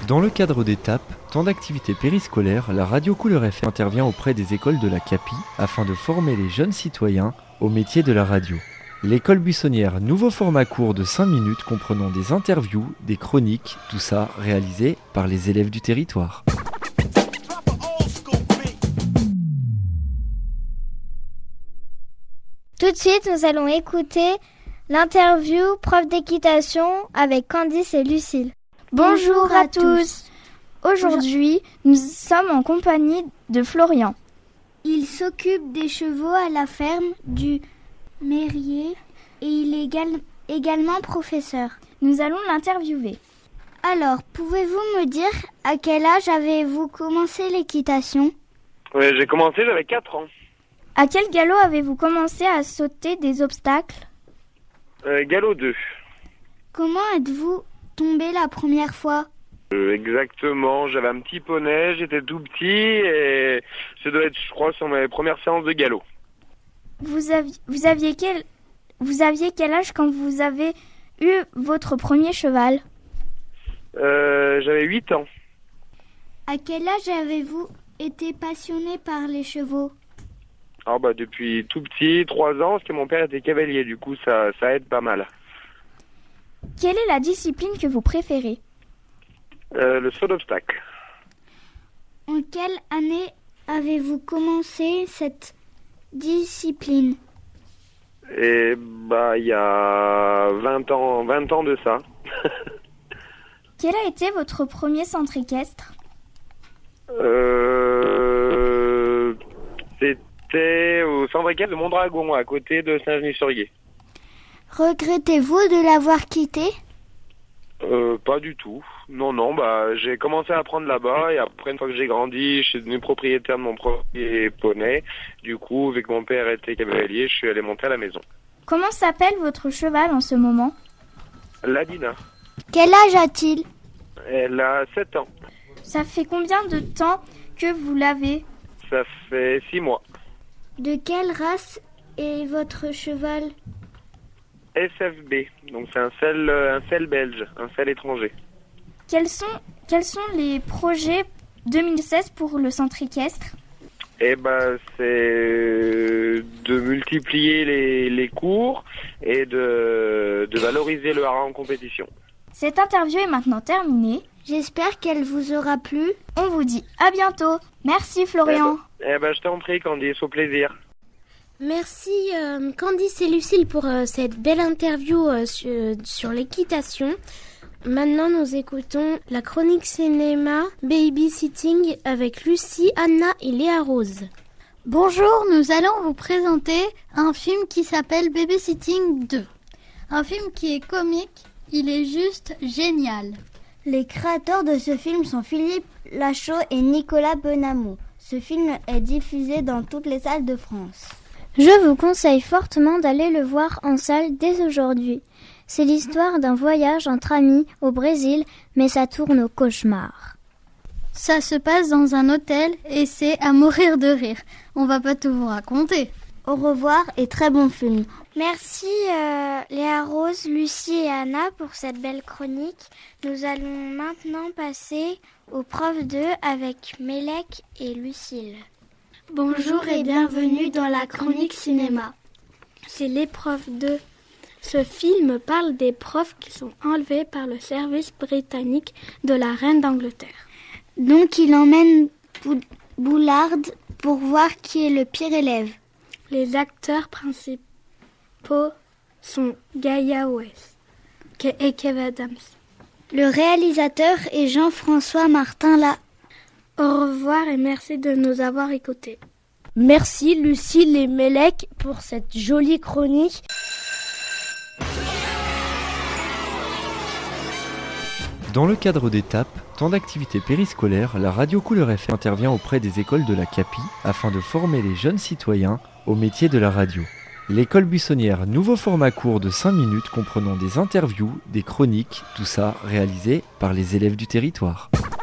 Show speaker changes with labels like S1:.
S1: Dans le cadre d'ETAP, temps d'activité périscolaire, la radio Couleur FM intervient auprès des écoles de la CAPI afin de former les jeunes citoyens au métier de la radio. L'école buissonnière, nouveau format court de 5 minutes comprenant des interviews, des chroniques, tout ça réalisé par les élèves du territoire.
S2: Tout de suite, nous allons écouter l'interview prof d'équitation avec Candice et Lucille.
S3: Bonjour à tous. Aujourd'hui, nous sommes en compagnie de Florian.
S4: Il s'occupe des chevaux à la ferme du Mérier et il est également professeur.
S3: Nous allons l'interviewer.
S4: Alors, pouvez-vous me dire à quel âge avez-vous commencé l'équitation ?
S5: J'ai commencé, j'avais 4 ans.
S3: À quel galop avez-vous commencé à sauter des obstacles ?
S5: Galop 2.
S4: Comment êtes-vous tombé la première fois ?
S5: Exactement, j'avais un petit poney, j'étais tout petit et ça doit être, je crois, sur mes premières séances de galop.
S3: Vous aviez quel âge quand vous avez eu votre premier cheval ?
S5: J'avais 8 ans.
S4: À quel âge avez-vous été passionné par les chevaux ?
S5: Alors depuis tout petit, 3 ans, parce que mon père était cavalier, du coup ça aide pas mal.
S3: Quelle est la discipline que vous préférez ?
S5: Le saut d'obstacle.
S4: En quelle année avez-vous commencé cette discipline ?
S5: Et il y a 20 ans de ça.
S3: Quel a été votre premier centre équestre ?
S5: C'était au centre équestre de Mondragon, à côté de Saint-Genis-sur-Guiers.
S4: Regrettez-vous de l'avoir quitté ?
S5: Pas du tout. Non, j'ai commencé à apprendre là-bas et après, une fois que j'ai grandi, je suis devenu propriétaire de mon premier poney. Du coup, vu que mon père était cavalier, je suis allé monter à la maison.
S3: Comment s'appelle votre cheval en ce moment ?
S5: Ladina.
S4: Quel âge a-t-il ?
S5: Elle a 7 ans.
S3: Ça fait combien de temps que vous l'avez ?
S5: Ça fait 6 mois.
S4: De quelle race est votre cheval ?
S5: SFB, donc c'est un sel belge, un sel étranger.
S3: Quels sont les projets 2016 pour le centre équestre ?
S5: C'est de multiplier les cours et de valoriser le haras en compétition.
S3: Cette interview est maintenant terminée.
S4: J'espère qu'elle vous aura plu.
S3: On vous dit à bientôt. Merci Florian.
S5: Je t'en prie Candice, au plaisir.
S6: Merci Candice et Lucille pour cette belle interview sur l'équitation. Maintenant, nous écoutons la chronique cinéma Babysitting avec Lucie, Anna et Léa Rose.
S7: Bonjour, nous allons vous présenter un film qui s'appelle Babysitting 2. Un film qui est comique, il est juste génial.
S4: Les créateurs de ce film sont Philippe Lachaud et Nicolas Benamou. Ce film est diffusé dans toutes les salles de France.
S2: Je vous conseille fortement d'aller le voir en salle dès aujourd'hui. C'est l'histoire d'un voyage entre amis au Brésil, mais ça tourne au cauchemar.
S7: Ça se passe dans un hôtel et c'est à mourir de rire. On va pas tout vous raconter.
S4: Au revoir et très bon film.
S2: Merci Léa Rose, Lucie et Anna pour cette belle chronique. Nous allons maintenant passer au prof 2 avec Mélec et Lucille.
S8: Bonjour et bienvenue dans la chronique cinéma.
S6: C'est l'épreuve 2. Ce film parle des profs qui sont enlevés par le service britannique de la reine d'Angleterre.
S4: Donc il emmène Boulard pour voir qui est le pire élève.
S6: Les acteurs principaux sont Gaia West et Kev Adams.
S4: Le réalisateur est Jean-François Martin là.
S6: Au revoir et merci de nous avoir écoutés.
S8: Merci Lucille et Mélec pour cette jolie chronique.
S1: Dans le cadre d'ETAP, temps d'activité périscolaire, la radio Couleur FM intervient auprès des écoles de la CAPI afin de former les jeunes citoyens au métier de la radio. L'école buissonnière, nouveau format court de 5 minutes comprenant des interviews, des chroniques, tout ça réalisé par les élèves du territoire.